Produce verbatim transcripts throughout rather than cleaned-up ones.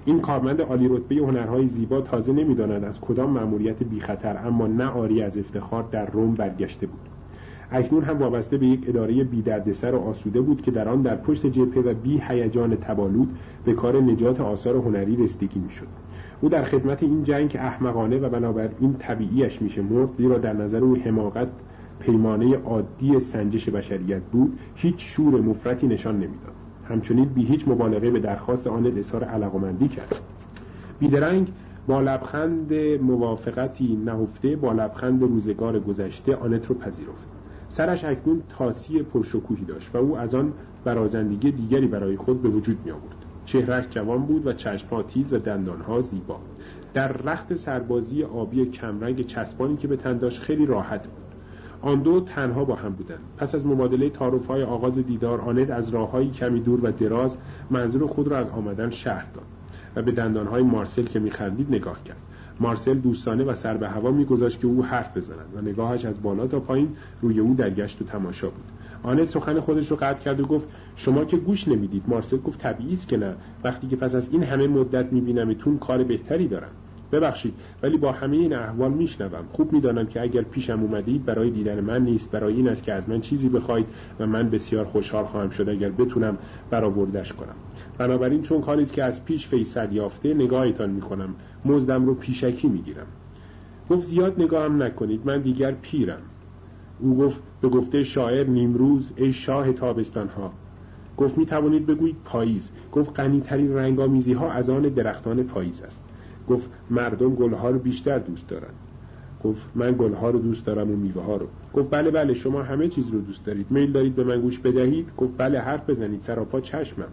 این کارمند عالی رتبه هنرهای زیبا تازه نمی‌داند از کدام مأموریت بی خطر اما نه عاری از افتخار در روم برگشته بود. اکنون هم وابسته به یک اداره بی دردسر و آسوده بود که در آن در پشت جبهه و بی هیجان تبالود به کار نجات آثار هنری رسیدگی می‌شد. او در خدمت این جنگ احمقانه و بنابراین طبیعیش میشه مرد، زیرا در نظر او حماقت پیمانه عادی سنجش بشریت بود، هیچ شور مفرطی نشان نمیداد. همچنین بی هیچ مبالغه به درخواست آنت اظهار علاقمندی کرد. بیدرنگ با لبخند موافقتی نهفته با لبخند روزگار گذشته آنت رو پذیرفت. سرش اکنون طاسی پرشکوهی داشت و او از آن برازندگی دیگری برای خود به وجود می آورد. چهرهش جوان بود و چشم‌ها تیز و دندانها زیبا. در رخت سربازی آبی کمرنگ چسبانی که به تن داشت خیلی راحت بود. آن دو تنها با هم بودند. پس از مبادله تعارف‌های آغاز دیدار، آنت از راه‌های کمی دور و دراز منظور خود را از آمدن شهر داد و به دندان‌های مارسل که می‌خندید نگاه کرد. مارسل دوستانه و سر به هوا می‌گذاشت که او حرف بزند و نگاهش از بالا تا پایین روی او در گشت و تماشا بود. آنت سخن خودش رو قطع کرد و گفت شما که گوش نمیدید. مارسل گفت طبیعی است که نه، وقتی که پس از این همه مدت می‌بینمتون کار بهتری دارم. ببخشید ولی با همه این احوال میشنوم. خوب میدانم که اگر پیشم اومدید برای دیدن من نیست، برای این است که از من چیزی بخواید و من بسیار خوشحال خواهم شد اگر بتونم برآوردش کنم. بنابراین چون کاری است که از پیش فیصل یافته نگاهتان میکنم، مزدم رو پیشکی میگیرم. گفت زیاد نگاهم نکنید، من دیگر پیرم. او گفت به گفته شاعر نیمروز ای شاه تابستان ها. گفت میتوانید بگویید پاییز. گفت غنی‌ترین رنگامیزی ها از آن درختان پاییز است. گفت مردم گلها رو بیشتر دوست دارن. گفت من گلها رو دوست دارم و میوه ها رو. گفت بله بله شما همه چیز رو دوست دارید. میل دارید به من گوش بدهید؟ گفت بله حرف بزنید، سراپا چشمم.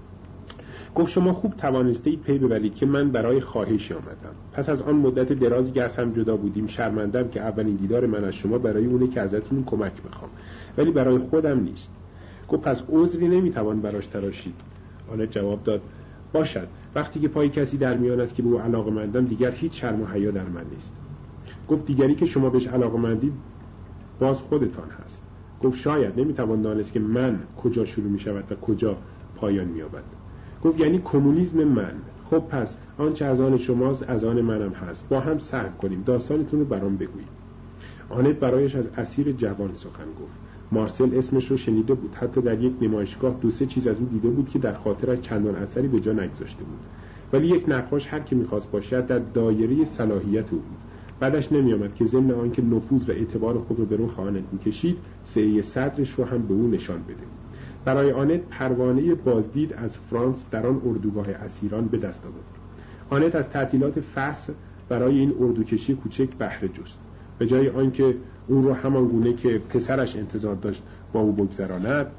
گفت شما خوب توانستید پی ببرید که من برای خواهشی آمدم. پس از آن مدت درازی که از هم جدا بودیم شرمندم که اولین دیدار من از شما برای اونه که ازتون کمک میخوام، ولی برای خودم نیست. گفت پس عذری نمیتوان براش تراشید. آنت جواب داد باشد، وقتی که پای کسی در میان است که به او علاقه‌مندم دیگر هیچ شرم و حیا در من نیست. گفت دیگری که شما بهش علاقه‌مندید باز خودتان هست. گفت شاید نمیتوان دانست که من کجا شروع میشود و کجا پایان مییابد. گفت یعنی کمونیسم من. خب پس آنچه از آن شماست از آن منم هست. با هم سعی کنیم داستانتون رو برام بگویید. آنت برایش از اسیر جوان سخن گفت. مارسل اسمش رو شنیده بود، حتی در یک نمایشگاه دو سه چیز از او دیده بود که در خاطرش چندان اثری به جا نگذاشته بود. ولی یک نقاش هر کی می‌خواست باشد در دایره صلاحیت او بود. بعدش نمی‌آمد که ضمن آنکه نفوذ و اعتبار خود رو به رخ آنت می‌کشید، سعی صدرش رو هم به او نشان بده. برای آنت پروانه بازدید از فرانس در آن اردوگاه اسیران به دست آورد. آنت از تعطیلات فصل برای این اردوکشی کوچک بهره جست. به جای آنکه اون رو همان گونه که پسرش انتظار داشت با او بگذراند،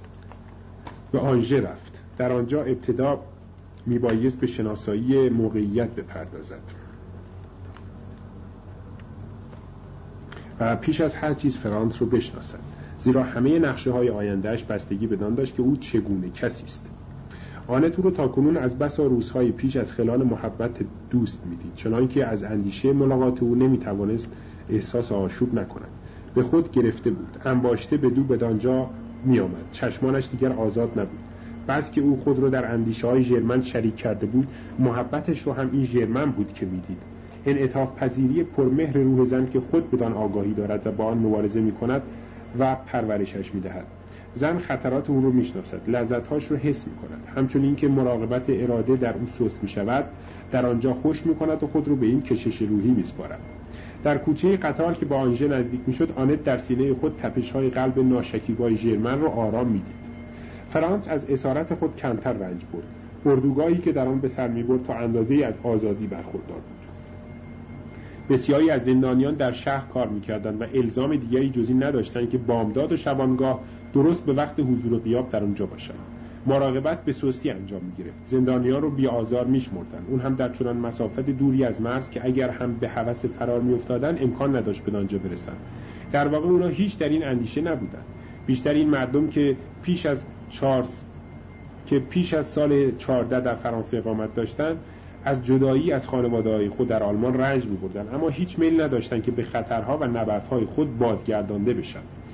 به آنژه رفت. در آنجا ابتدا میبایست به شناسایی موقعیت بپردازد و پیش از هر چیز فرانس رو بشناسد، زیرا همه نقشه های آیندهش بستگی بدان داشت که او چگونه کسی است. آنت او رو تاکنون از بسا روزهای پیش از خلال محبت دوست میدید، چنان که از اندیشه ملاقات او نمیتوانست احساس آشوب نکند. به خود گرفته بود، انباشته به دو بدانجا می آمد. چشمانش دیگر آزاد نبود. بعد که او خود رو در اندیشه های ژرمن شریک کرده بود، محبتش رو هم این ژرمن بود که میدید. انعطاف پذیری پرمهر روح زن که خود بدان آگاهی دارد و با آن مبارزه می کند و پرورشش می دهد. زن خطرات اون رو می شناسد، لذتهاش رو حس می کند. همچنین که مراقبت اراده در او سست می شود، در آنجا خوش می کند و خود رو به این کشش روحی می سپارد. در کوچه قطار که با آنژه نزدیک میشد، آنت در سینه خود تپش‌های قلب ناشکیبای ژرمن را آرام میدید. فرانس از اسارت خود کمتر رنج برد. اردوگاهی که در آن به سر میبرد تا اندازه‌ای از آزادی برخوردار بود. بسیاری از زندانیان در شهر کار میکردند و الزام دیگری جز این نداشتند که بامداد و شبانگاه درست به وقت حضور و غیاب در آنجا باشند. مراقبت به سستی انجام می‌گرفت. زندانیان رو بی آزار می‌شمردند. اون هم در چنان مسافت دوری از مرز که اگر هم به هوس فرار می‌افتادند امکان نداشت به آنجا برسند. در واقع اونا هیچ در این اندیشه نبودند. بیشتر این مردم که پیش از چارس که پیش از سال چهارده در فرانسه اقامت داشتند، از جدایی از خانواده‌های خود در آلمان رنج می‌بردند، اما هیچ میل نداشتند که به خطرها و نبردهای خود بازگردانده بشن.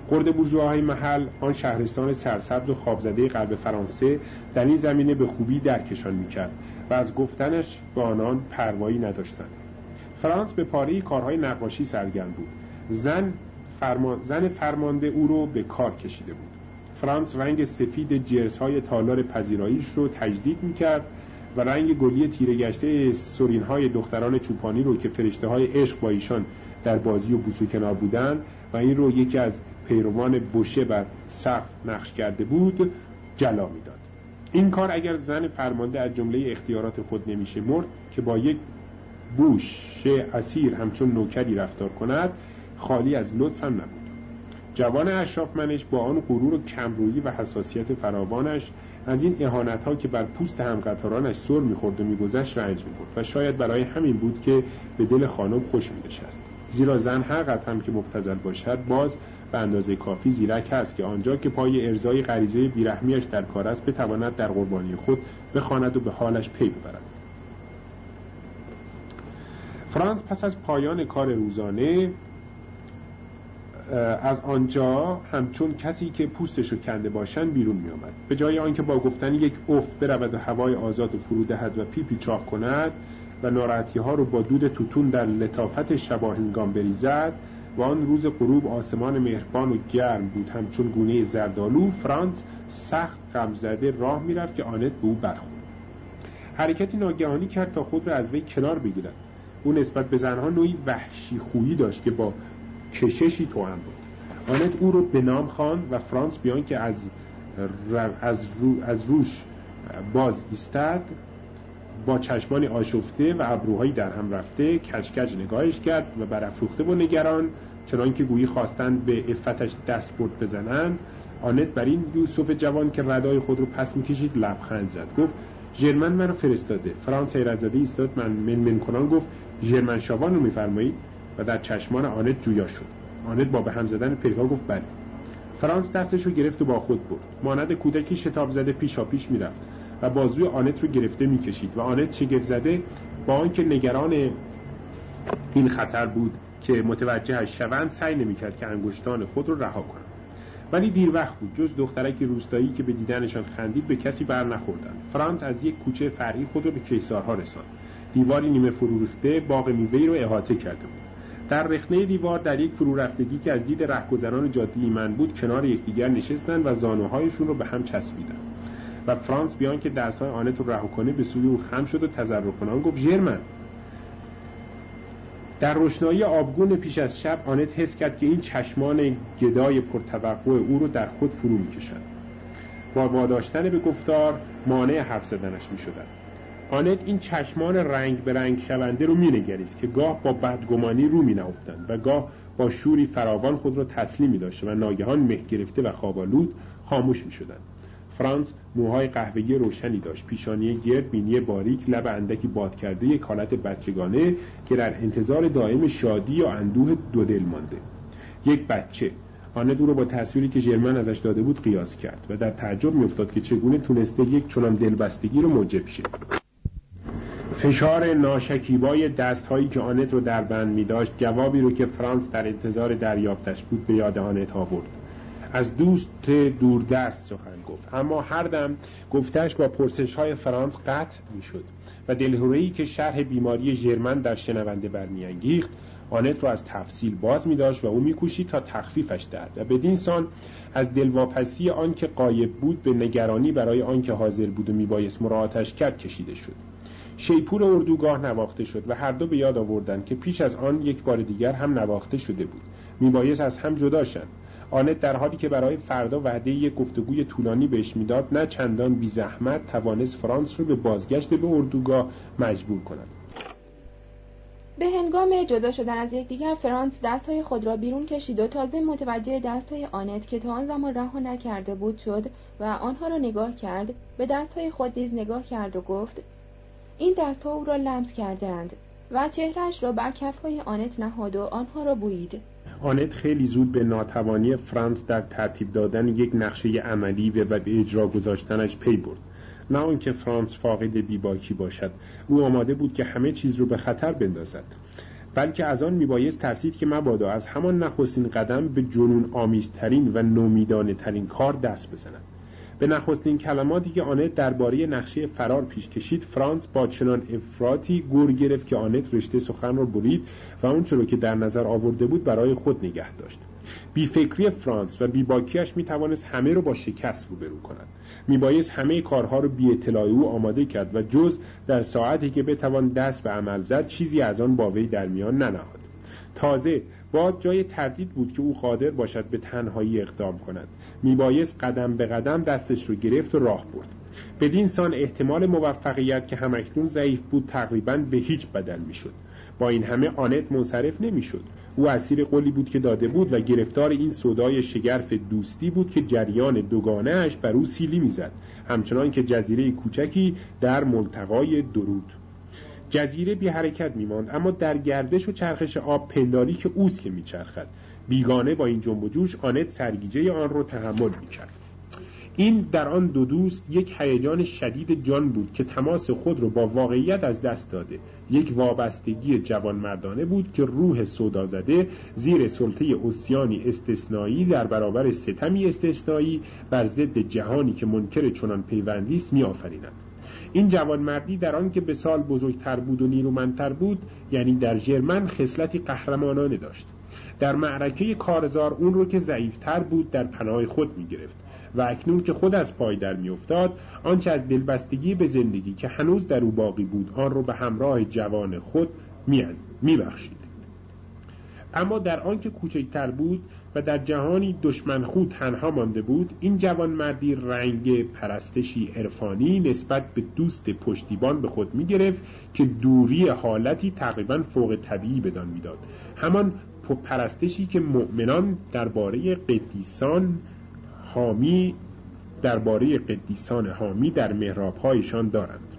خرده بورژواهای محل آن شهرستان سرسبز و خوابزده غرب فرانسه در این زمینه به خوبی درکشان می‌کرد و از گفتنش به آنان پروایی نداشتند. فرانس به پاره کارهای نقاشی سرگرم بود. زن فرمان... زن فرمانده او رو به کار کشیده بود. فرانس رنگ سفید جرس‌های تالار پذیراییش رو تجدید می‌کرد و رنگ گلی تیره گشته سرین‌های دختران چوپانی رو که فرشته‌های عشق با ایشان در بازی و بوس و کنار بودند و این رو یکی از پیروان بوشه بر سقف نقش کرده بود جلا می‌داد. این کار اگر زن فرمانده از جمله اختیارات خود نمیشه مرد که با یک بوشه اسیر همچون نوکری رفتار کند خالی از لطف هم نبود. جوان اشرافمنش با آن غرور و کمرویی و حساسیت فراوانش از این اهانت‌ها که بر پوست همقطارانش سر می‌خورد و می‌گذشت رنج می‌برد و شاید برای همین بود که به دل خانم خوش می‌نشست. زیرا زن هر قدر هم که مبتذل باشد باز به اندازه کافی زیرک است که آنجا که پای ارضای غریزه بیرحمیش در کار است بتواند در قربانی خود بخواند و به حالش پی ببرد. فرانس پس از پایان کار روزانه از آنجا همچون کسی که پوستشو کنده باشن بیرون می آمد. به جای آنکه با گفتن یک اف برود و هوای آزاد و فرو دهد و پیپی چاق کند و ناراحتی ها رو با دود توتون در لطافت شباهنگام بریزد و آن روز غروب آسمان مهربان و گرم بود همچون گونه زردآلو، فرانس سخت غمزده راه می رفت که آنت به او برخورد. حرکتی ناگهانی کرد تا خود را از وی کنار بگیرد. او نسبت به زنها نوعی وحشی خویی داشت که با کششی توأم بود. آنت او رو به نام خواند و فرانس بیان که از از رو از روش باز ایستد با چشمانی آشفته و ابروهایی در هم رفته کچکچ نگاهش کرد و برافروخته و نگران چنان که گویی خواستند به عفتش دست برد بزنند. آنت بر این یوسف جوان که ردای خود رو پس میکشید لبخند زد. گفت ژرمن منو فرستاده. فرانس حیرت زده ایستاد من من من کنان گفت ژرمن شاوان رو میفرمایید و در چشمان آنت جویا شد. آنت با به هم زدن پلکا گفت بله. فرانس دستش رو گرفت و با خود برد. مانند کودکی شتاب زده پیشا پیش میرفت و بازوی آنت رو گرفته میکشید و آنت شگفت زده با آنکه نگران این خطر بود که متوجهش شوند سعی نمیکرد که انگشتان خود رو رها کند. ولی دیر وقت بود. جز دخترک روستایی که به دیدنشان خندید به کسی بر نخوردند. فرانس از یک کوچه فرعی خود رو به کیسارها رساند. دیواری نیمه فرو ریخته باغ میوه‌ای رو احاطه کرده بود. در رخنه دیوار در یک فرو رفتگی که از دید رهگذران جاده ایمن بود کنار یکدیگر نشستند و زانوهایشون رو به هم چسبیدند. و فرانس بیان که دست‌های آنت رو رها کنه به سوی او خم شد و تضرع کنان گفت ژرمن. در روشنایی آبگون پیش از شب آنت حس کرد که این چشمان گدای پرتوقع او رو در خود فرو می‌کشند. با واداشتن به گفتار مانع حرف زدنش می‌شدند. آنت این چشمان رنگ به رنگ شونده رو می‌نگریست که گاه با بدگمانی رو می‌نهفتند و گاه با شوری فراوان خود را تسلیم می‌داشت و ناگهان مه گرفته و خواب‌آلود خاموش می‌شدند. فرانس موهای قهوه‌ای روشنی داشت، پیشانی گرد، بینی باریک، لب اندکی باد کرده، یک حالت بچگانه که در انتظار دائم شادی و اندوه دو دل مانده. یک بچه. آنت او را با تصویری که ژرمن ازش داده بود قیاس کرد و در تعجب می‌افتاد که چگونه تونسته یک چنان دلبستگی رو موجب شه. فشار ناشکیبای دست‌هایی که آنت رو در بند می‌داشت جوابی رو که فرانس در انتظار دریافتش بود به یاد آنت آورد. از دوست دوردست سخن گفت، اما هر دم گفتش با پرسش‌های فرانس قطع می‌شد و دلهره‌ای که شرح بیماری ژرمن در شنونده برمی‌انگیخت آنت رو از تفصیل باز می‌داشت و او می‌کوشید تا تخفیفش دهد و بدین سان از دلواپسی آن که غایب بود به نگرانی برای آن که حاضر بود و میبایست مراعاتش کرد کشیده شد. شیپور اردوگاه نواخته شد و هر دو به یاد آوردند که پیش از آن یک بار دیگر هم نواخته شده بود. میبایست از هم جدا شدند. آنت در حالی که برای فردا وعده یک گفتگوی طولانی بهش میداد نه چندان بی زحمت توانست فرانس رو به بازگشت به اردوگاه مجبور کند. به هنگام جدا شدن از یکدیگر فرانس دستهای خود را بیرون کشید و تازه متوجه دستهای آنت که تا آن زمان رها نکرده بود شد و آنها را نگاه کرد. به دستهای خود نیز نگاه کرد و گفت این دستها او را لمس کردند و چهرهش را بر کفهای آنت نهاد و آنها را بویید. آنت خیلی زود به ناتوانی فرانس در ترتیب دادن یک نقشه عملی و به اجرا گذاشتنش پی برد. نه آنکه فرانس فاقد بیباکی باشد، او آماده بود که همه چیز رو به خطر بندازد. بلکه از آن میبایست ترسید که مبادا از همان نخستین قدم به جنون آمیزترین و نومیدانه ترین کار دست بزند. به نخستین کلماتی که آنت درباره نقشه فرار پیش کشید، فرانس با چنان افراطی گر گرفت که آنت رشته سخن را برید و اون چرا که در نظر آورده بود برای خود نگه داشت. بیفکری فرانس و بیباکیش میتوانست همه رو با شکست روبرو کند. میبایست همه کارها رو بی اطلاع او آماده کرد و جز در ساعتی که بتوان دست به عمل زد چیزی از آن با وی در میان ننهاد. تازه باز جای تردید بود که او قادر باشد به تنهایی اقدام کند. میبایست قدم به قدم دستش رو گرفت و راه برد. بدین سان احتمال موفقیت که همکنون ضعیف بود تقریباً به هیچ بدل میشد. با این همه آنت منصرف نمیشد. او اسیر قولی بود که داده بود و گرفتار این سودای شگرف دوستی بود که جریان دوگانه اش بر او سیلی میزد، همچنان که جزیره کوچکی در ملتقای درود. جزیره بی حرکت میماند، اما در گردش و چرخش آب پنداری که اوست که میچرخد. بیگانه با این جنب و جوش آنت سرگیجه آن رو تحمل میکرد. این در آن دو دوست یک هیجان شدید جان بود که تماس خود رو با واقعیت از دست داده. یک وابستگی جوانمردانه بود که روح سودازده زیر سلطه عصیانی استثنایی در برابر ستمی استثنایی بر ضد جهانی که منکر چنان پیوندی است می‌آفریند. این جوانمردی در آن که به سال بزرگتر بود و نیرومندتر بود، یعنی در ژرمن، خصلتی قهرمانانه داشت. در معرکه کارزار اون رو که ضعیفتر بود در پناه خود می‌گرفت و اکنون که خود از پای در می‌افتاد، آنچه از دلبستگی به زندگی که هنوز در او باقی بود آن رو به همراه جوان خود می‌بخشید. اما در آن که کوچکتر بود و در جهانی دشمن خود تنها مانده بود، این جوانمردی رنگ پرستشی عرفانی نسبت به دوست پشتیبان به خود می‌گرفت که دوری حالتی تقریباً فوق طبیعی بدان می‌داد. همان پرستشی که مؤمنان درباره قدیسان حامی درباره قدیسان حامی در محراب‌هایشان دارند.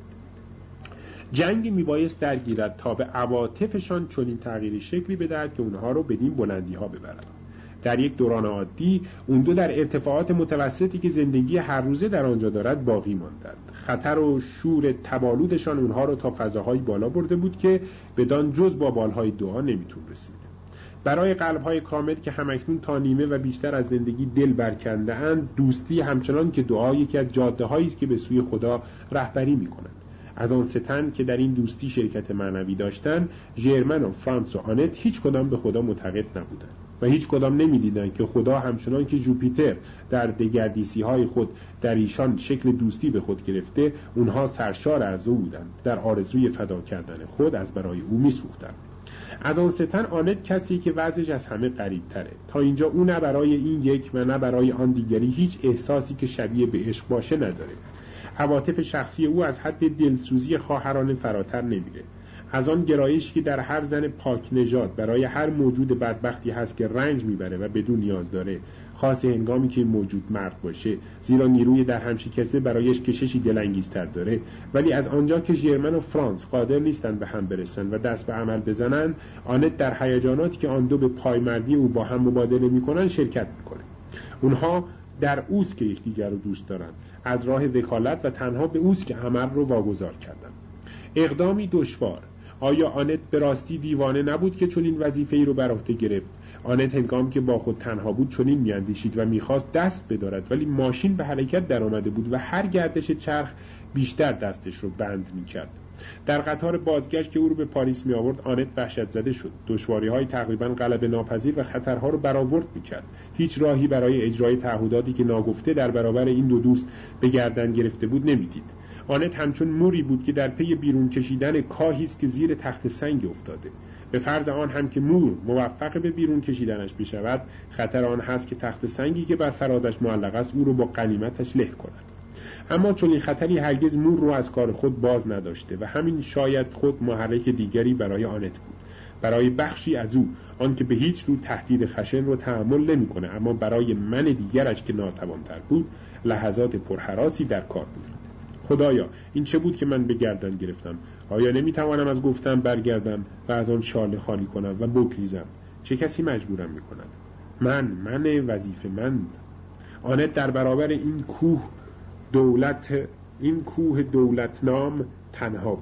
جنگ میبایست درگیرد تا به عواطفشان چنین تغییری شکلی بدهد که اونها رو بدین بلندی‌ها ببرد. در یک دوران عادی اون دو در ارتفاعات متوسطی که زندگی هر روزه در آنجا دارد باقی ماندند. خطر و شور تبالودشان اونها رو تا فضاهای بالا برده بود که بدان جز با بالهای دعا نمیتون رسید. برای قلب‌های کامل که همکنون تا نیمه و بیشتر از زندگی دل برکنده اند، دوستی همچنان که دعا یکی از جاده‌هایی است که به سوی خدا رهبری می‌کند. از آن سه تن که در این دوستی شرکت معنوی داشتند، ژرمن و فرانس و آنت هیچ کدام به خدا معتقد نبودند و هیچ کدام نمی‌دیدند که خدا همچنان که جوپیتر در دگردیسی‌های خود در ایشان شکل دوستی به خود گرفته، اونها سرشار از او بودند، در آرزوی فدا کردن خود از برای او می‌سوختند. از آن ستن آنت کسی که وضعش از همه غریب تره. تا اینجا او نه برای این یک و نه برای آن دیگری هیچ احساسی که شبیه به عشق باشه نداره. عواطف شخصی او از حد دلسوزی خواهرانه فراتر نمیره. از آن گرایشی که در هر زن پاک نژاد برای هر موجود بدبختی هست که رنج میبره و بدون نیاز داره، خاصه هنگامی که موجود مرد باشه، زیرا نیروی در هم شکسته برایش کششی دلانگیزتر داره. ولی از آنجا که ژرمن و فرانس قادر نیستن به هم برسن و دست به عمل بزنن، آنت در هیجاناتی که آن دو به پایمردی او با هم مبادله میکنن شرکت میکنه. اونها در اوست که یکدیگر رو دوست دارن، از راه وکالت و تنها به اوست که عمل رو واگذار کردن. اقدامی دشوار. آیا آنت به راستی دیوانه نبود که چون این وظیفه‌ای رو بر عهده گرفت؟ آنت هنگامی که با خود تنها بود چنین میاندیشید و میخواست دست بدارد، ولی ماشین به حرکت در آمده بود و هر گردش چرخ بیشتر دستش رو بند میکرد. در قطار بازگشت که او رو به پاریس می آورد، آنت وحشت زده شد. دشواری‌های تقریباً غلبه ناپذیر و خطرها رو برآورد میکرد. هیچ راهی برای اجرای تعهداتی که ناگفته در برابر این دو دوست به گردن گرفته بود نمیدید. آنت همچون موری بود که در پی بیرون کشیدن کاهی است که زیر تخت سنگ افتاده. به فرض آن هم که مور موفق به بیرون کشیدنش بشود، خطر آن هست که تخت سنگی که بر فرازش معلق است او رو با غنیمتش له کند. اما چون این خطری هرگز مور رو از کار خود باز نداشته و همین شاید خود محرک دیگری برای آنت بود، برای بخشی از او، آن که به هیچ رو تهدید خشن رو تحمل نمی‌کنه، اما برای من دیگرش که ناتوان‌تر بود لحظات پرهراسی در کار بود. خدایا، این چه بود که من به گردن گرفتم؟ آیا نمیتوانم از گفتم برگردم و از آن شاله خالی کنم و بگریزم؟ چه کسی مجبورم میکند؟ من من وظیفه‌مند. آنت در برابر این کوه دولت این کوه دولت نام تنها بود.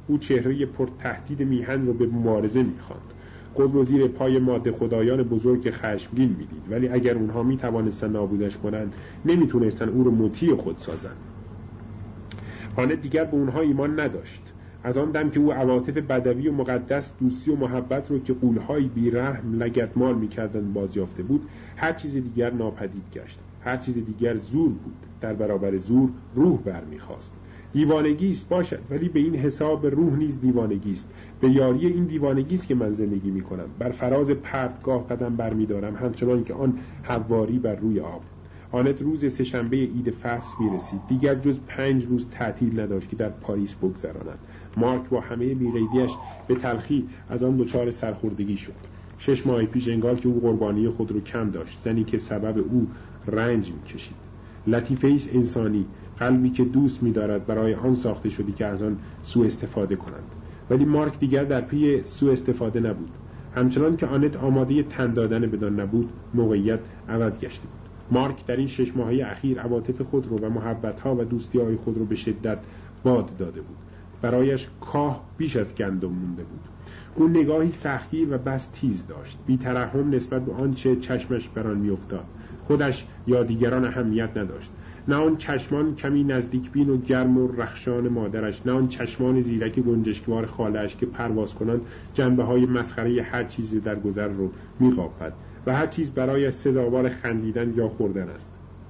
او چهره پر تهدید میهن رو به مبارزه می‌خواند. خود رو زیر پای ماده خدایان بزرگ خشمگین می‌دید، ولی اگر اونها می‌توانستن نابودش کنند نمی‌تونستن او رو مطیع خود سازند. آنت دیگر به اونها ایمان نداشت. از آن دم که او عواطف بدوی و مقدس، دوستی و محبت رو که غول‌های بی‌رحم لگدمال می‌کردند بازیافته بود، هر چیز دیگر ناپدید گشت. هر چیز دیگر زور بود. در برابر زور روح برمیخواست. دیوانگی است باشد، ولی به این حساب روح نیز دیوانگی است. به یاری این دیوانگی است که من زندگی می‌کنم. بر فراز پرتگاه قدم برمی‌دارم، همچنان که آن حواری بر روی آب. آنت روز سه‌شنبه عید فصل می‌رسید. دیگر جز پنج روز تعطیل نداشت که در پاریس بگذراند. مارک با همه بی‌قیدی‌اش به تلخی از آن دچار سرخوردگی شد. شش ماه پیش انگار که او قربانی خود رو کم داشت، زنی که سبب او رنج می‌کشید. لطیفه ایست انسانی، قلبی که دوست می‌دارد برای آن ساخته شدی که از آن سوء استفاده کنند. ولی مارک دیگر در پی سوء استفاده نبود. همچنان که آنت آماده تن دادن بدان نبود، موقعیت عوض گشته بود. مارک در این شش ماهه اخیر عواطف خود رو و محبت‌ها و دوستی‌های خود رو به شدت باد داده بود. برایش کاه بیش از گندم مونده بود. اون نگاهی سختگیر و بس تیز داشت، بی ترحم نسبت به آنچه چشمش بر آن می‌افتاد. خودش یا دیگران اهمیت نداشت. نه آن چشمان کمی نزدیک بین و گرم و رخشان مادرش، نه آن چشمان زیرک گنجشکوار خاله‌اش که پرواز کنان جنبه‌های مسخره هر چیزی در گذر رو می‌قاپد و هر چیز برایش سزاوار خندیدن یا خوردن است.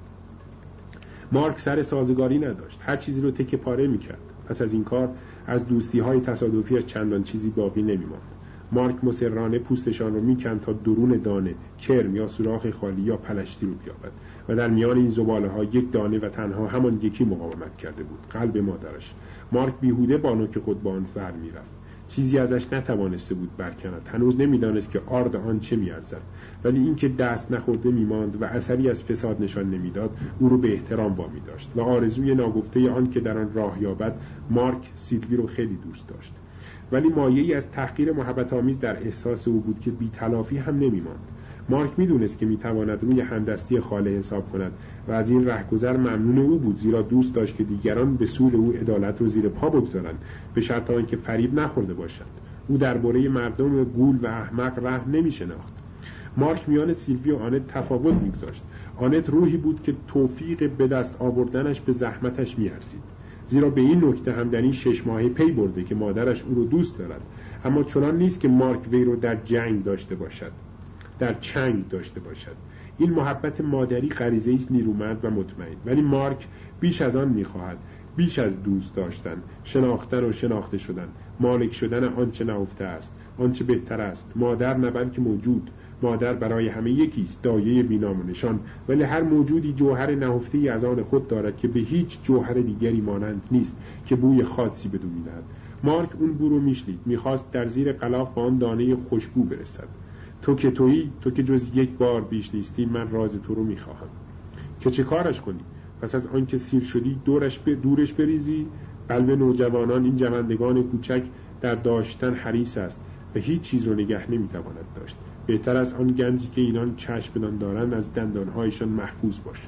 مارک سر سازگاری نداشت، هر چیزی رو تکه پاره می‌کرد. پس از این کار از دوستی‌های تصادفیش چندان چیزی باقی نمی‌ماند. مارک مصرانه پوستشان رو میکند تا درون دانه، کرم یا سوراخ خالی یا پلشتی رو بیابد و در میان این زباله‌ها یک دانه و تنها همان یکی مقاومت کرده بود، قلب مادرش. مارک بیهوده با نوک خود با آن فر می‌رفت. چیزی ازش نتوانسته بود برکند. هنوز نمی‌دانست که آرد آن چه می‌ارزد، ولی اینکه دست نخورده می‌ماند و اثری از فساد نشان نمی‌داد او رو به احترام وامی داشت و آرزوی ناگفته آن که در آن راه یابد. مارک سیلوی رو خیلی دوست داشت، ولی مایه‌ای از تحقیر محبت آمیز در احساس او بود که بی تلافی هم نمی‌ماند. مارک می‌دونست که می‌تواند روی همدستی خاله حساب کند و از این رهگذر ممنون او بود، زیرا دوست داشت که دیگران به سوی او عدالت رو زیر پا بگذارند، به شرط آنکه فریب نخورده باشند. او درباره مردم گول و احمق رحم نمی‌شناخت. مارک میان سیلوی و آنت تفاوت می‌گذاشت. آنت روحی بود که توفیق به دست آوردنش به زحمتش می‌ارزید، زیرا به این نکته هم در این شش ماهه پی برده که مادرش او رو دوست دارد، اما چنان نیست که مارک وی رو در جنگ داشته باشد، در چنگ داشته باشد. این محبت مادری غریزه است نیرومند و مطمئن، ولی مارک بیش از آن می‌خواهد، بیش از دوست داشتن، شناختن و شناخته شدن، مالک شدن آنچه نهفته است، آنچه بهتر است. مادر نه بلکه موجود. مادر برای همه یکیست، دایه بینام و نشان، ولی هر موجودی جوهر نهفته‌ای از آن خود دارد که به هیچ جوهر دیگری مانند نیست که بوی خاصی بدو می‌دهد. مارک اون بو رو میشنید، می‌خواست در زیر غلاف به آن دانه خوشبو برسد. تو که تویی، تو که جز یک بار بیش نیستی، من راز تو رو می‌خواهم. که چه کارش کنی؟ پس از آنکه سیر شدی دورش ب... دورش بریزی؟ قلب نوجوانان، این جوندگان کوچک، در داشتن حریص است و هیچ چیز رو نگه نمی‌تواند داشت. بهتر از آن گنجی که اینان چشم بدان دارند از دندانهایشان محفوظ باشد.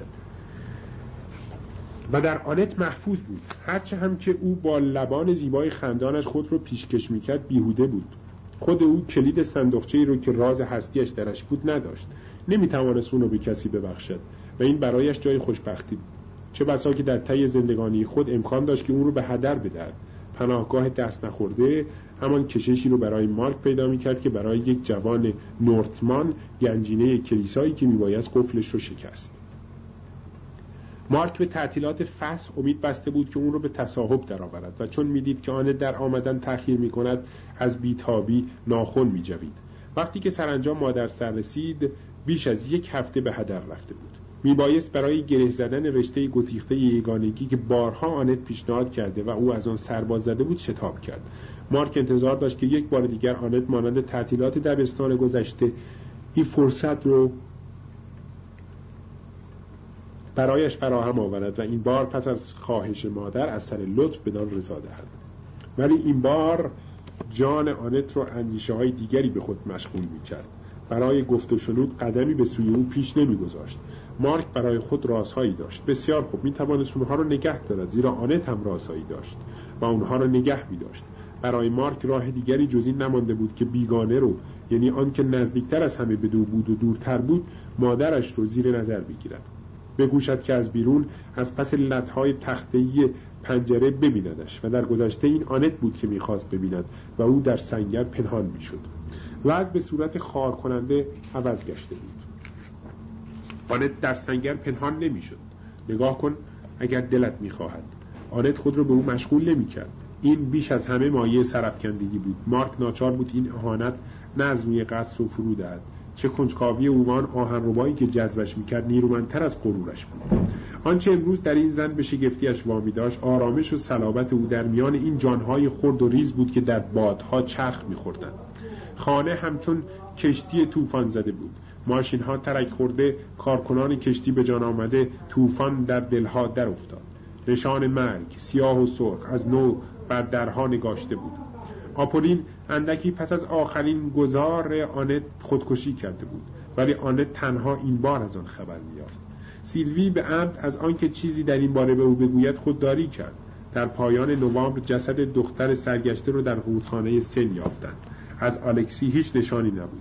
و در آنت محفوظ بود. هرچه هم که او با لبان زیبای خندانش خود رو پیشکش میکرد بیهوده بود. خود او کلید صندوقچه‌ای رو که راز هستیش درش بود نداشت. نمیتوانست اون رو به کسی ببخشد و این برایش جای خوشبختی بود. چه بسا که در طی زندگانی خود امکان داشت که اون رو به هدر بدهد. پناهگاه دست نخورده همان کششی رو برای مارک پیدا می‌کرد که برای یک جوان نورتمان گنجینه کلیسایی که میبایست قفلش رو شکست. مارک به تعطیلات فصل امید بسته بود که اون رو به تصاحب درآورد و چون میدید که آن در آمدن تأخیر می‌کند از بیتابی ناخن می‌جوید. وقتی که سرانجام مادر سر رسید بیش از یک هفته به هدر رفته بود. میبایست برای گره زدن رشته گسیخته یگانگی که بارها آنت پیشنهاد کرده و او از آن سرباز زده بود شتاب کرد. مارک انتظار داشت که یک بار دیگر آنت مانند تعطیلات دبستان گذشته این فرصت رو برایش فراهم آورد و این بار پس از خواهش مادر از سر لطف بدان رضا دهد. ولی این بار جان آنت رو اندیشه های دیگری به خود مشغول می‌کرد. برای گفت و شنود قدمی به سوی او پیش نمی‌گذاشت. مارک برای خود رازهایی داشت. بسیار خوب، می‌توانست اونها رو نگه دارد، زیرا آنت هم رازهایی داشت و اونها رو نگه می‌داشت. برای مارک راه دیگری جز این نمانده بود که بیگانه رو، یعنی آن که نزدیکتر از همه به دو بود و دورتر بود، مادرش رو زیر نظر بگیرد. بکوشد که از بیرون از پس لطهای تخته‌ای پنجره ببیندش و در گذشته این آنت بود که میخواست ببیند و او در سنگر پنهان میشد. وضع به صورت خار کننده عوض گشته بود. آنت در سنگر پنهان نمیشد. نگاه کن اگر دلت میخواهد. آنت خود را به او مشغول نمیکرد. این بیش از همه مایه سرافکندگی بود. مارک ناچار بود این اهانت نه از روی قصد و فرو دهد. چه کنجکاوی اوان آهنربایی که جذبش میکرد نیرومندتر از غرورش بود. آنچه امروز در این زن به شگفتیش وامی داشت آرامش و صلابت او در میان این جانهای خرد و ریز بود که در بادها چرخ میخوردند. خانه همچون کشتی طوفان زده بود. ماشین‌ها ترک خورده، کارکنان کشتی به جان آمده، طوفان در دلها در افتاد. نشان مرگ سیاه و سرخ از نو بر درها نگاشته بود. آپولین اندکی پس از آخرین گذار آنت خودکشی کرده بود، ولی آنت تنها این بار از آن خبر می‌یافت. سیلوی به عمد از آنکه چیزی در این باره به او بگوید خودداری کرد. در پایان نوامبر جسد دختر سرگشته رو در رودخانه سن یافتند. از الکسی هیچ نشانی نبود.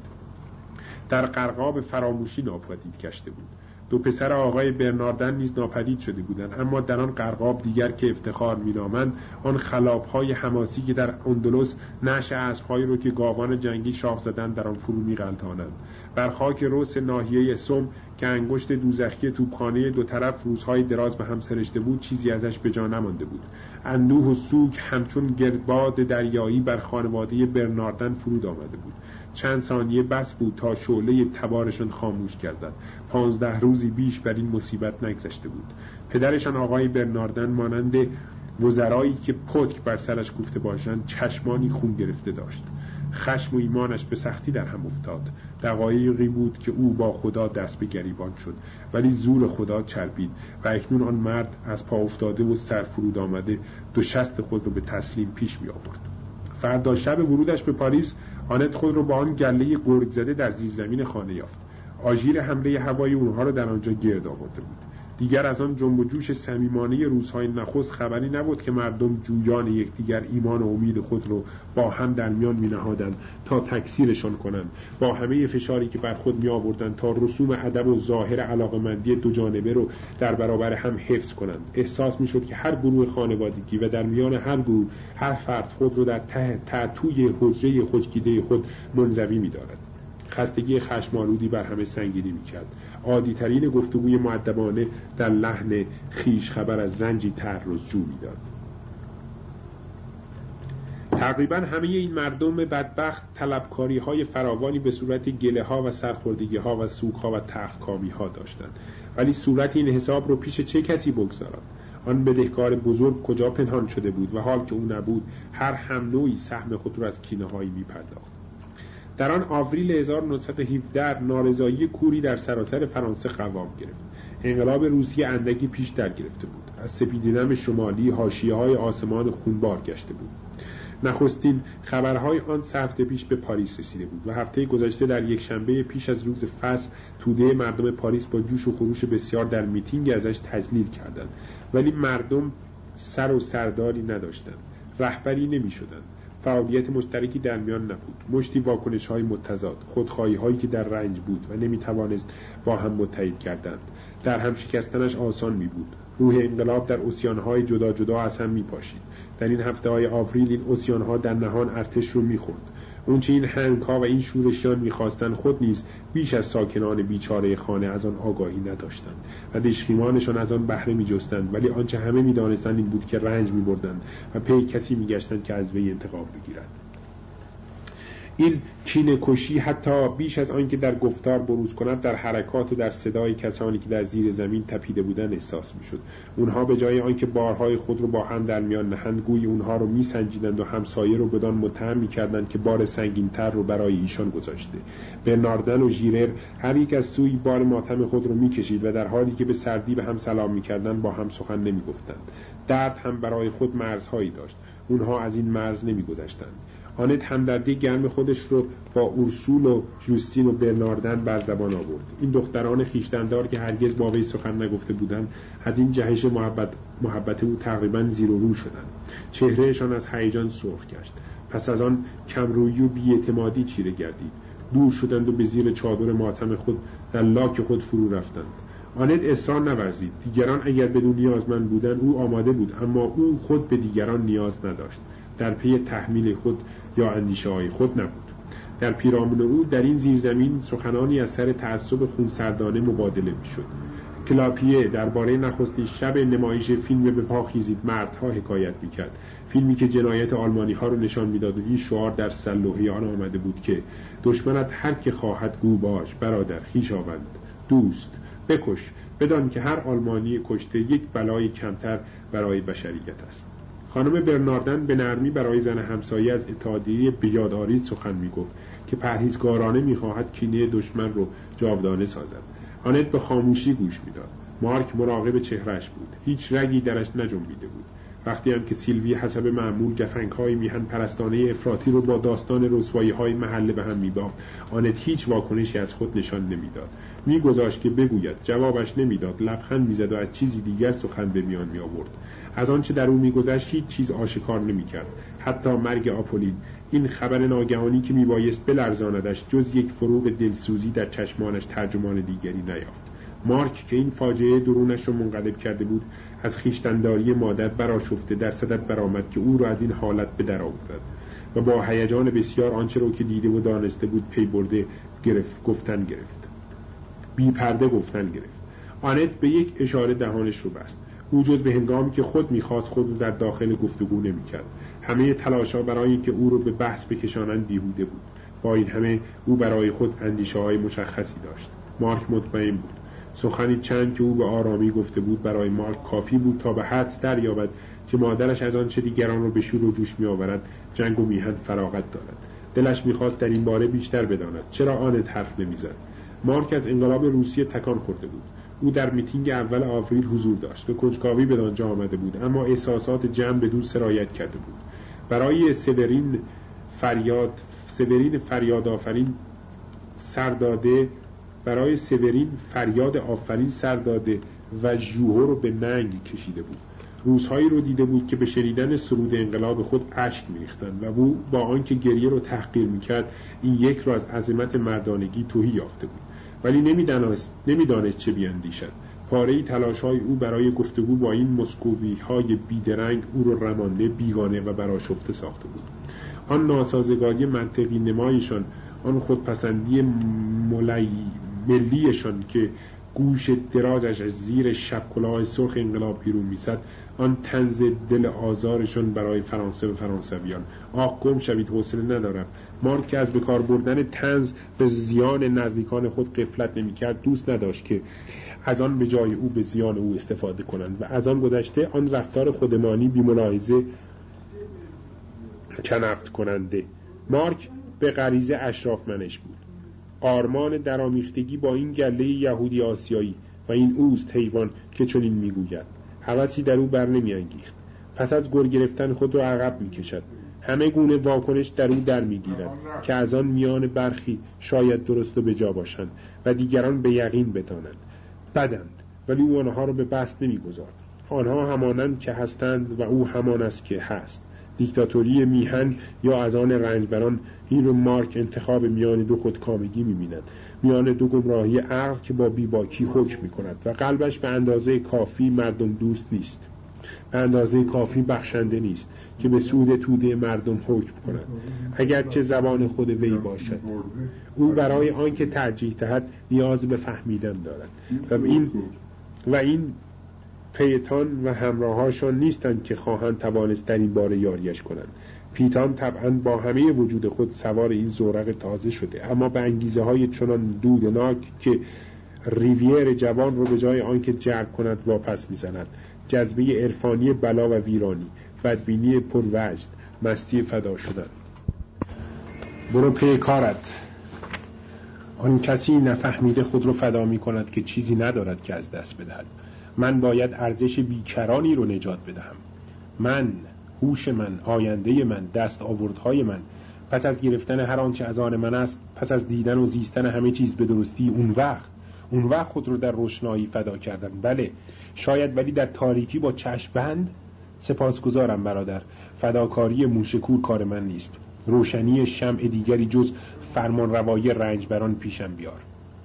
در غرقاب فراموشی ناپدید گشته بود. دو پسر آقای برناردن نیز ناپدید شده بودند، اما در آن غرقاب دیگر که افتخار می‌نامند، آن خلاب‌های حماسی که در اندلس نعش اسب‌هایی رو که گاوان جنگی شاه زدند در آن فرو می‌غلطانند. بر خاک رؤوس ناحیه سوم که انگشت دوزخی توپخانه دو طرف روزهای دراز به هم سرشته بود، چیزی ازش به جا نمانده بود. اندوه و سوگ همچون گردباد دریایی بر خانواده برناردن فرود آمده بود. چند ثانیه بس بود تا شعله تبارشان خاموش کردند. پانزده روزی بیش بر این مصیبت نگذشته بود. پدرشان آقای برناردن مانند وزرایی که پتک بر سرش کوفته باشند چشمانی خون گرفته داشت. خشم و ایمانش به سختی در هم افتاد. دقایقی بود که او با خدا دست به گریبان شد، ولی زور خدا چربید و اکنون آن مرد از پا افتاده و سر فرود آمده دو شست خود را به تسلیم پیش می آورد. فردا شب ورودش به پاریس، آنت خود را با آن گله گرگ زده در زیرزمین خانه یافت. آژیر حمله هوایی اونها را در آنجا گرد آورده بود. دیگر از آن جنب و جوش صمیمانه روزهای نخست خبری نبود که مردم جویان یکدیگر ایمان و امید خود رو با هم در میان می نهادند تا تکثیرشان کنند، با همه فشاری که بر خود می آوردند تا رسوم ادب و ظاهر علاقمندی دو جانبه رو در برابر هم حفظ کنند. احساس می شد که هر گروه خانوادگی و در میان هر گروه هر فرد خود رو در ته تعطوی حجره خشکیده خود منزوی می دارد. خستگی خشم‌آلودی بر همه سنگینی می‌کرد. عادی‌ترین گفتگوی مؤدبانه در لحن خیش خبر از رنجی ترزجو می‌داد. تقریباً همه این مردم بدبخت طلبکاری‌های فراوانی به صورت گله‌ها و سرخوردگی‌ها و سوگ‌ها و تلخکامی‌ها داشتند، ولی صورت این حساب رو پیش چه کسی بگذارند؟ آن بدهکار بزرگ کجا پنهان شده بود و حال که او نبود هر هم نوعی سهم خود را از کینه‌هایی می‌پرداخت. در آن آوریل هزار و نهصد و هفده نارضایی کوری در سراسر فرانسه قوام گرفت. انقلاب روسیه اندکی پیش در گرفته بود. از سپیدینم شمالی حاشیه‌های آسمان خونبار گشته بود. نخستین خبرهای آن سه هفته پیش به پاریس رسیده بود و هفته گذشته در یک شنبه پیش از روز فصل توده مردم پاریس با جوش و خروش بسیار در میتینگ ازش تجلیل کردند، ولی مردم سر و سرداری نداشتند، رهبری نمی‌شدند. فعالیت مشترکی در میان نبود. مشتی واکنش‌های متضاد، خودخواهی‌هایی که در رنج بود و نمی‌توانست با هم متحد کردند. در هم شکستنش آسان می‌بود. روح انقلاب در اوسیان‌های جدا جدا از هم می‌پاشید. در این هفته‌های آوریل این اوسیان‌ها در نهان ارتش رو می‌خورد. اون چه این هنگ‌ها و این شورشیان می‌خواستند خود نیز بیش از ساکنان بیچاره خانه از آن آگاهی نداشتند و دشخیمانشان از آن بهره می‌جستند، ولی آنچه همه می‌دانستند این بود که رنج می‌بردند و پی کسی می‌گشتند که از وی انتقام بگیرد. این کینه‌کشی حتی بیش از آن که در گفتار بروز کند در حرکات و در صدای کسانی که در زیر زمین تپیده بودند احساس می‌شد. اونها به جای آنکه بارهای خود رو با هم در میان نهند، گویی اونها رو می‌سنجیدند و همسایه رو بدان متهم می‌کردند که بار سنگین‌تر رو برای ایشان گذاشته. برناردن و ژیرر هر یک از سوی بار ماتم خود رو می‌کشید و در حالی که به سردی به هم سلام می‌کردند با هم سخن نمی‌گفتند. درد هم برای خود مرزهایی داشت. اونها از این مرز نمی‌گذشتند. آنت همدردی گرم خودش رو با اورسول و ژوستین و برناردن بر زبان آورد. این دختران خویشتندار که هرگز با وی سخن نگفته بودند از این جهش محبت محبت او تقریباً زیر و رو شدند. چهرهشان از هیجان سرخ گشت. پس از آن کمرویی و بی‌اعتمادی چیره گردید. دور شدند و به زیر چادر ماتم خود در لاک خود فرو رفتند. آنت اصرار نورزید. دیگران اگر بدون نیازمند بودند او آماده بود، اما او خود به دیگران نیاز نداشت. در پی تحمیل خود یا اندیشه های خود نبود. در پیرامون او در این زیرزمین سخنانی از سر تعصب خونسردانه مبادله میشد. کلاپیه درباره نخستین شب نمایش فیلم به پا خیزید مردها حکایت میکرد. فیلمی که جنایت آلمانی ها رو نشان میداد و این شعار در سلوحه آن آمده بود که دشمنت هر که خواهد گو باش، برادر، خویشاوند، دوست، بکش، بدان که هر آلمانی کشته یک بلای کمتر برای بشریت است. خانم برناردن به نرمی برای زن همسایه از اتحادیه بیاداری سخن میگفت که پرهیزگارانه میخواهد کینه دشمن رو جاودانه سازد. آنت به خاموشی گوش میداد. مارک مراقب چهرهش بود. هیچ رگی درش نجنبیده بود. وقتی هم که سیلوی حسب معمول جفنگ‌های میهن پرستانه افراطی رو با داستان رسوایی‌های محله به هم می‌بافت، آنت هیچ واکنشی از خود نشان نمیداد. می‌گذاشت که بگوید، جوابش نمیداد، لبخند می‌زد و از چیزی دیگر سخن به میان می‌آورد. از آنچه در او می‌گذشت هیچ چیز آشکار نمی‌کرد. حتی مرگ آپولین، این خبر ناگهانی که میبایست بلرزاندش، جز یک فروغ دلسوزی در چشمانش ترجمان دیگری نیافت. مارک که این فاجعه درونش را منقلب کرده بود، از خویشتن‌داری مادر برآشفته در صدد برآمد که او را از این حالت به در آورد و با هیجان بسیار آنچه را که دیده و دانسته بود پی برده گرفت گفتن گرفت بی پرده گفتن گرفت. آنت به یک اشاره دهانش رو بست. او جز به هنگامی که خود می‌خواست خود را در داخل گفتگو نمی‌کرد. همه تلاش‌ها برای اینکه او را به بحث بکشانند بیهوده بود. با این همه او برای خود اندیشه‌های مشخصی داشت. مارک مطمئن بود. سخنی چند که او به آرامی گفته بود برای مارک کافی بود تا به حدس دریابد که مادرش از آنچه دیگران را به شور و جوش می‌آورد جنگ و میهن فراغت دارد. دلش می‌خواست در این باره بیشتر بداند. چرا آنت حرف نمی‌زد؟ مارک از انقلاب روسیه تکان خورده بود. او در میتینگ اول آوریل حضور داشت. به کنجکاوی به آنجا آمده بود، اما احساسات جمع بدون سرایت کرده بود. برای سورین فریاد سورین فریاد آفرین سرداده برای سورین فریاد آفرین سرداده و ژوهو رو به ننگ کشیده بود. روزهایی رو دیده بود که به شنیدن سرود انقلاب خود اشک می‌ریختند و او با آنکه گریه رو تحقیر می‌کرد این یک را از عظمت مردانگی تهی یافته بود، ولی نمی‌دانست نمی‌دانست چه بیاندیشد. پاره‌ای تلاش‌های او برای گفتگو با این مسکوی‌های بیدرنگ او را رمانده، بیگانه و برآشفته ساخته بود. آن ناسازگاری منطقی نمایشان، آن خودپسندی ملی ملیشان که گوش درازش از زیر شب کلاه سرخ انقلاب بیرون می‌زد، آن طنز دل آزارشان برای فرانسه و فرانسویان. آه گم شوید، حوصله ندارم. مارک که از بکار بردن طنز به زیان نزدیکان خود غفلت نمی‌کرد، دوست نداشت که از آن به جای او به زیان او استفاده کنند و از آن گذشته آن رفتار خودمانی بی ملاحظه کنفت کننده. مارک به غریزه اشرافمنش بود. آرمان درآمیختگی با این گله یهودی آسیایی و این اوست حیوان که چنین میگوید. هوسی در او بر نمیانگیخت. پس از گر گرفتن خود را عقب میکشد. همه گونه واکنش در او در میگیرد که از آن میان برخی شاید درست و به جا باشند و دیگران به یقین بدانند بدند، ولی او آنها را به بست نمیگذارد. آنها همانند که هستند و او همان است که هست. دیکتاتوری میهن یا از آن رنجبران، این رو مارک انتخاب میان دو خودکامگی می‌بیند، میان دو گمراهی عقل که با بیباکی حکم می‌کند و قلبش به اندازه کافی مردم دوست نیست، به اندازه کافی بخشنده نیست که به سود توده مردم حکم کند اگرچه زبان خود وی باشد. او برای آنکه ترجیح دهد نیاز به فهمیدن دارد و این و این پیتان و همراهاشان نیستند که خواهند توانست در این باره یاریش کنند. پیتان طبعا با همه وجود خود سوار این زورق تازه شده، اما به انگیزه های چنان دودناک که ریویر جوان رو به جای آنکه جلب کند واپس میزند. جذبه عرفانی بلا و ویرانی، بدبینی پروجد، مستی فدا شدن. برو پی کارت. آن کسی نفهمیده خود رو فدا می کند که چیزی ندارد که از دست بدهد. من باید ارزش بیکرانی رو نجات بدهم. من، هوش من، آینده من، دست آوردهای من، پس از گرفتن هر آنچه از آن من است، پس از دیدن و زیستن همه چیز به درستی، اون وقت اون وقت خود رو در روشنایی فدا کردن. بله، شاید، ولی در تاریکی با چشم بند. سپاسگزارم برادر، فداکاری موشکور کار من نیست. روشنی شمع دیگری جز فرمان روایی رنجبران پیشم بیار.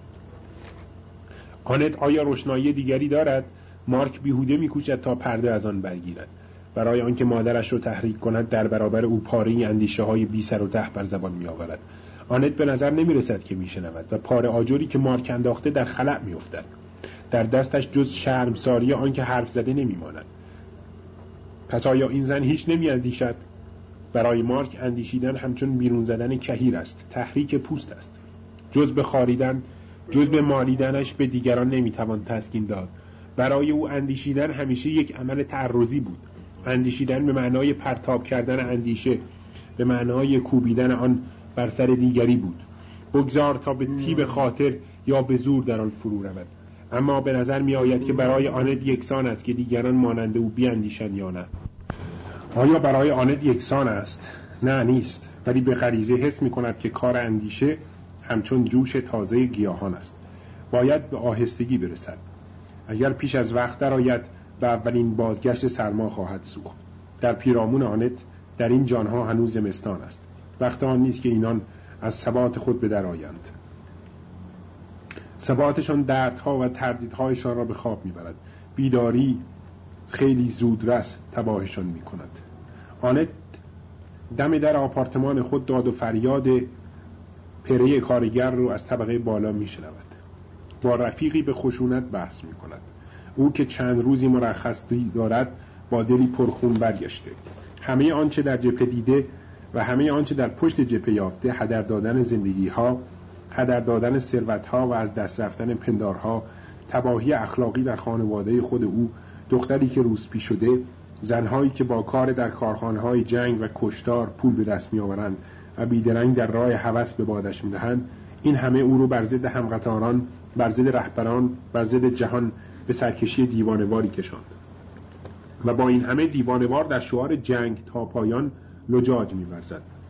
آنت آیا روشنایی دیگری دارد؟ مارک بیهوده میکوشد تا پرده از آن برگیرد. برای آنکه مادرش را تحریک کند در برابر او پاره اندیشه های بی سر و ته بر زبان می آورد. آنت به نظر نمی رسد که می شنود و پاره آجری که مارک انداخته در خلأ می افتد. در دستش جز شرمساری آنکه حرف زده نمی ماند. پس آیا این زن هیچ نمی اندیشد؟ برای مارک اندیشیدن همچون بیرون زدن کهیر است، تحریک پوست است. جز به خاریدن، جز به مالیدنش به دیگران نمی توان تسکین داد. برای او اندیشیدن همیشه یک عمل تعرضی بود. اندیشیدن به معنای پرتاب کردن اندیشه، به معنای کوبیدن آن بر سر دیگری بود. بگذار تا به تیب خاطر یا به زور در آن فرو رود. اما به نظر می آید که برای آنت یکسان است که دیگران مانند او بیاندیشند یا نه. آیا برای آنت یکسان است؟ نه نیست، ولی به غریزه حس می کند که کار اندیشه همچون جوش تازه گیاهان است. باید به آهستگی برسد. اگر پیش از وقت درآید به اولین بازگشت سرما خواهد سوخت. در پیرامون آنت در این جانها هنوز زمستان است. وقت آن نیست که اینان از ثبات خود به در آیند. ثباتشان دردها و تردیدهایشان را به خواب میبرد. بیداری خیلی زودرس تباهشان میکند. آنت دم در آپارتمان خود داد و فریاد پره کارگر رو از طبقه بالا میشنود. با رفیقی به خشونت بحث میکند. او که چند روزی مرخصی دارد با دلی پرخون برگشته. همه آنچه در جبهه دیده و همه آنچه در پشت جبهه یافته، هدر دادن زندگی ها، هدر دادن ثروت ها و از دست رفتن پندارها، تباهی اخلاقی در خانواده خود او، دختری که روسپی شده، زنهایی که با کار در کارخانه‌های جنگ و کشتار پول به دست می‌آورند و بیدرنگ در راه هوس به بادش می‌دهند، این همه او رو بر ضد همقطاران، بر ضد رهبران، بر ضد جهان به سرکشی دیوانه‌واری کشاند. و با این همه دیوانه‌وار در شعار جنگ تا پایان لجاج می‌ورزد.